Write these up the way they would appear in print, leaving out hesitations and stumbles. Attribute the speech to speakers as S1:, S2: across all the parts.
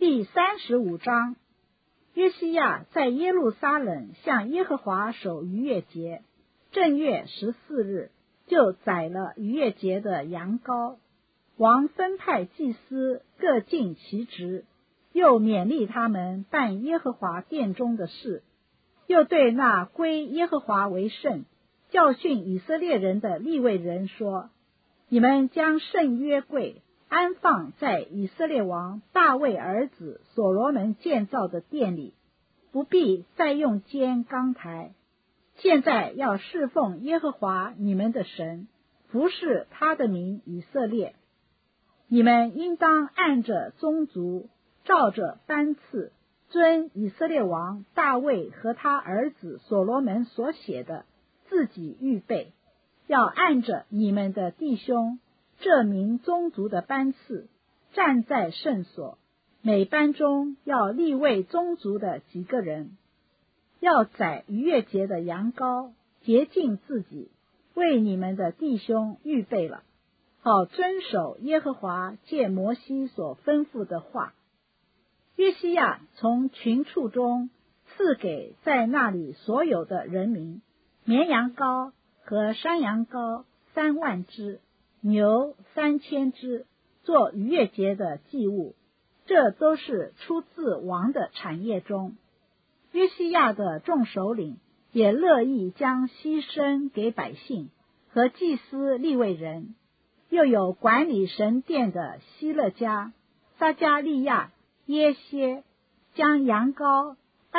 S1: 第35章，约西亚在耶路撒冷向耶和华守逾越节，正月14日就宰了逾越节的羊羔。王分派祭司各尽其职，又勉励他们办耶和华殿中的事，又对那归耶和华为圣、教训以色列人的利未人说：你们将圣约柜安放在以色列王大卫儿子所罗门建造的殿里，不必再用坚钢台。现在要侍奉耶和华你们的神，服侍他的名以色列。你们应当按着宗族，照着班次，遵以色列王大卫和他儿子所罗门所写的，自己预备，要按着你们的弟兄这名宗族的班次，站在圣所，每班中要立位宗族的几个人，要宰逾越节的羊羔，洁净自己，为你们的弟兄预备了，好遵守耶和华借摩西所吩咐的话。约西亚从群畜中赐给在那里所有的人民绵羊羔和山羊羔3万只，牛3000只，做逾越节的祭物，这都是出自王的产业中。约西亚的众首领也乐意将牺牲给百姓和祭司利未人，又有管理神殿的希勒家、撒加利亚、耶歇，将羊羔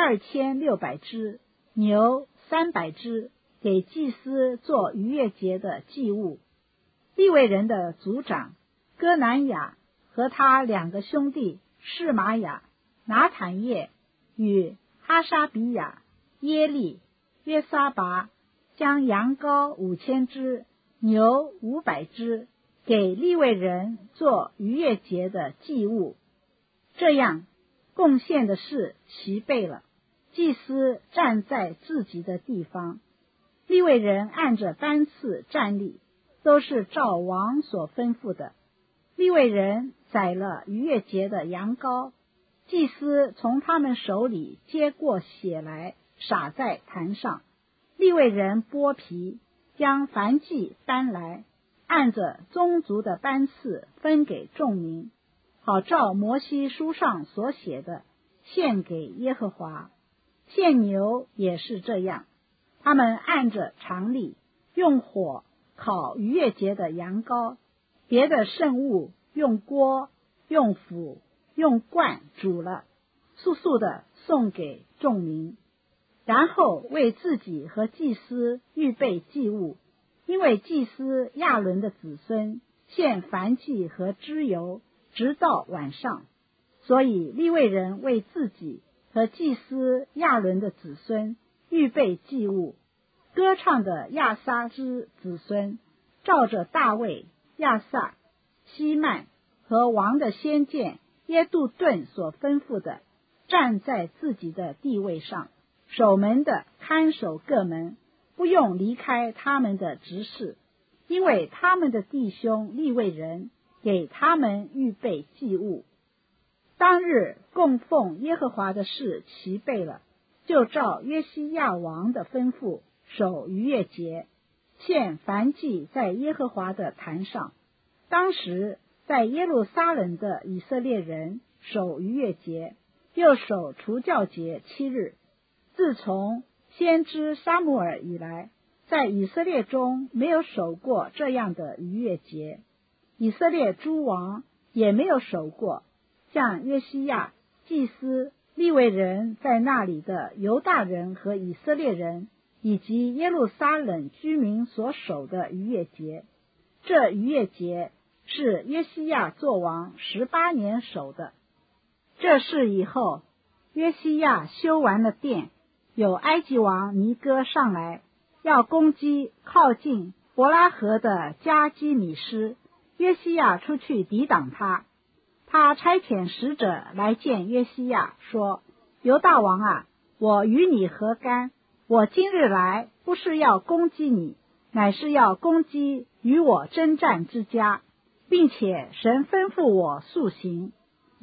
S1: 2600只，牛300只，给祭司做逾越节的祭物。利未人的族长哥南雅和他2个兄弟示玛雅、拿坦叶与哈沙比亚、耶利、约沙拔，将羊羔5000只，牛500只，给利未人做逾越节的祭物。这样贡献的事齐备了，祭司站在自己的地方，利未人按着班次站立，都是照王所吩咐的。利未人宰了逾越节的羊羔，祭司从他们手里接过血来，洒在坛上。利未人剥皮，将燔祭搬来，按着宗族的班次分给众民，好照摩西书上所写的献给耶和华。献牛也是这样，他们按着常例用火烤逾越节的羊羔，别的圣物用锅、用釜、用罐煮了，速速的送给众民，然后为自己和祭司预备祭物，因为祭司亚伦的子孙献燔祭和脂油，直到晚上，所以利未人为自己和祭司亚伦的子孙预备祭物。歌唱的亚撒之子孙，照着大卫、亚撒、希曼和王的先见耶杜顿所吩咐的，站在自己的地位上，守门的看守各门，不用离开他们的职事，因为他们的弟兄利未人给他们预备祭物。当日供奉耶和华的事齐备了，就照约西亚王的吩咐守逾越节，献燔祭在耶和华的坛上。当时在耶路撒冷的以色列人守逾越节，又守除酵节7日。自从先知撒母耳以来，在以色列中没有守过这样的逾越节，以色列诸王也没有守过，像约西亚、祭司、利未人在那里的犹大人和以色列人，以及耶路撒冷居民所守的逾越节。这逾越节是约西亚作王18年守的。这事以后，约西亚修完了殿，有埃及王尼哥上来，要攻击靠近伯拉河的加基米施，约西亚出去抵挡他。他差遣使者来见约西亚，说：犹大王啊，我与你何干？我今日来，不是要攻击你，乃是要攻击与我征战之家，并且神吩咐我速行。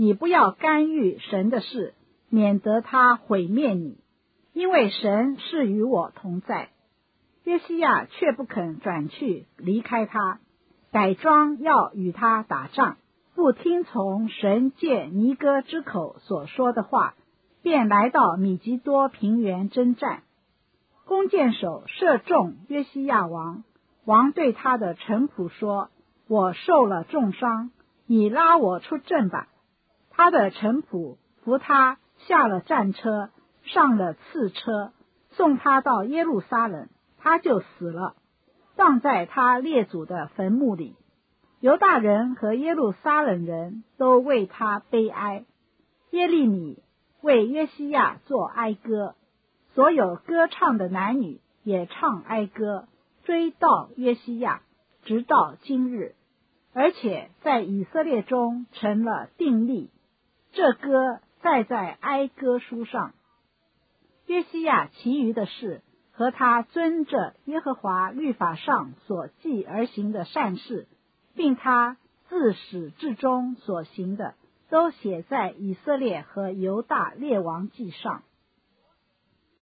S1: 你不要干预神的事，免得他毁灭你，因为神是与我同在。约西亚却不肯转去离开他，改装要与他打仗，不听从神借尼哥之口所说的话，便来到米吉多平原征战。弓箭手射中约西亚王，王对他的臣仆说：我受了重伤，你拉我出阵吧。他的臣仆扶他下了战车，上了次车，送他到耶路撒冷，他就死了，葬在他列祖的坟墓里。犹大人和耶路撒冷人都为他悲哀。耶利米为约西亚作哀歌，所有歌唱的男女也唱哀歌，追悼约西亚，直到今日，而且在以色列中成了定例。这歌载在哀歌书上。约西亚其余的事和他遵着耶和华律法上所记而行的善事，并他自始至终所行的，都写在以色列和犹大列王记上。